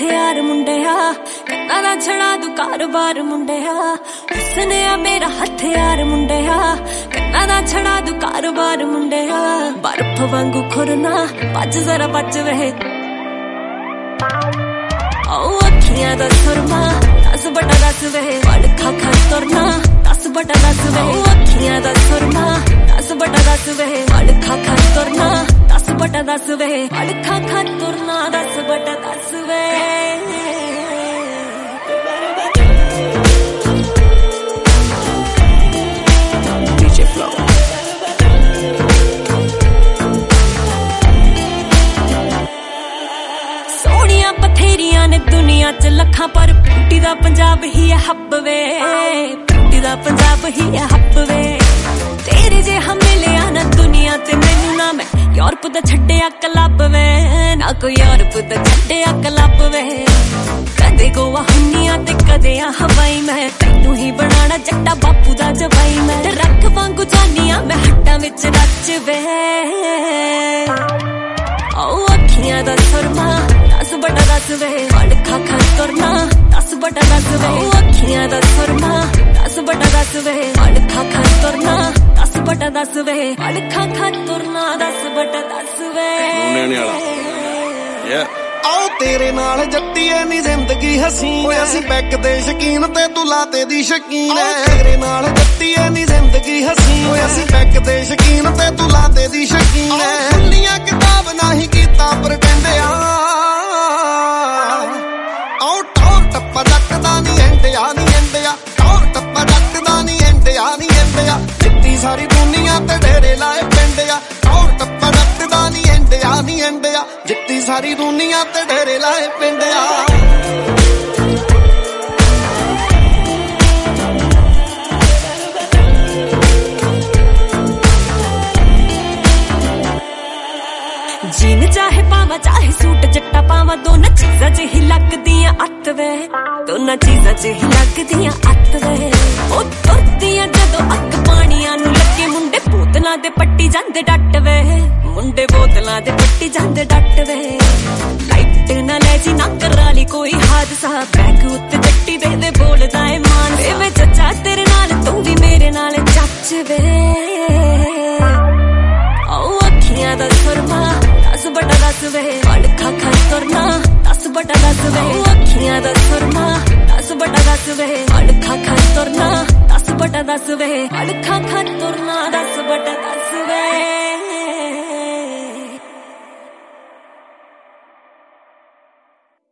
हथियार मुंडिया, कंधा दा छड़ा दू कारोबार मुंडिया। हुस्न आ मेरा हथियार मुंडिया, कंधा दा छड़ा दू कारोबार मुंडिया। बर्फ वांगू खुरना बच जरा बच वे, अखियां दा सुरमा 10 बटा 10 वे। वड़ खा खा तुरना 10 बटा 10 वे, अखियां दा सुरमा 10 बटा 10 वे। वड़ खा खा तुरना 10 बटा 10 वे, वड़ खा खा तुरना 10 बटा 10 वे। DJ Flow सोनिया बथेरिया ने दुनिया च लखा, पर ब्यूटी दा पंजाब ही है हब वे, ब्यूटी दा पंजाब ही है हब वे। तेरे जे हम मिले ना दुनिया ते मैनू ना मैं यूरोप दा छड्डिया क्लब वे, ना कोई यूरोप दा छड्डिया क्लब वे। कदे गोवा हुन्निया ते कदे आ हवाई, मैं तैनू ही बनाना जट्टा बापू दा जवाई। मैं रख वांगू जानिया मैं हट्टां विच नच वे, अखियां दा सुरमा 10 बटा 10 वे। वड़ खा खा तुरना 10 बटा 10 वे, अखियां दा सुरमा 10 बटा 10 वे। वड़ खा खा तुरना 10 बटा 10 वे, वड़ खा खा तुरना 10 बटा 10 वे। आओ तेरे नाल जੱਟੀਏ ਨੀ ਜ਼ਿੰਦਗੀ ਹਸੀਨ ਓਏ, ਅਸੀਂ ਪੈਕ ਦੇ ਸ਼ਕੀਨ ਤੇ ਤੂੰ ਲਾਤੇ ਦੀ ਸ਼ਕੀਨ ਐ। ਤੇਰੇ ਨਾਲ ਜੱਟੀਏ ਨੀ ਜ਼ਿੰਦਗੀ ਹਸੀਨ ਓਏ, ਅਸੀਂ ਪੈਕ ਦੇ ਸ਼ਕੀਨ ਤੇ ਤੂੰ ਲਾਤੇ ਦੀ ਸ਼ਕੀਨ ਐ। ਖੁੱਲੀਆਂ ਕਿਤਾਬ ਨਹੀਂ ਕੀਤਾ ਪਰ ਕਹਿੰਦੇ ਆ, ਆਓ ਟੌਰ ਟੱਪਾ ਜੱਟਦਾ ਨੀ ਐਂਡਿਆ ਨੀ ਐਂਡਿਆ, ਟੌਰ ਟੱਪਾ ਜੱਟਦਾ ਨੀ ਐਂਡਿਆ ਨੀ ਐਂਡਿਆ। ਜਿੱਤੀ ਸਾਰੀ ਦੁਨੀਆ ਤੇ ਡੇਰੇ ਲਾਏ ਪਿੰਡਿਆ, ਟੌਰ ਟੱਪਾ ਜੱਟਦਾ ਨੀ ਐਂਡਿਆ ਨੀ ਐਂਡਿਆ। ਜਿੱਤੀ ਸਾਰੀ ਦੁਨੀਆ ਤੇ ਡੇਰੇ ਲਾਏ ਪਿੰਡਿਆ। जीन चाहे पावा चाहे सूट जट्टा पावा, दोनों चीजां च ही लगदियां अत वे, दोनों चीजां च ही लगदियां अत वे। ओ तुरदियां जदों अग पानियां नू लगे, मुंडे बोतलां दे पट्टी जांदे डट वे, मुंडे बोतलां दे पट्टी जांदे डट वे। लाइट ना ले जी ना कराली कोई हादसा, बैग उत्ते जट्टी दे बोलदा ए मान वे। चचा तेरे नाल तू भी मेरे नाल चच वे, अखियां दा सुरमा 10 बटा 10 वे। वड़ खा खा तुरना 10 बटा 10 वे, अखियां दा सुरमा 10 बटा 10 वे। वड़ खा खा तुरना 10 बटा 10 वे, वड़ खा खा तुरना 10 बटा 10।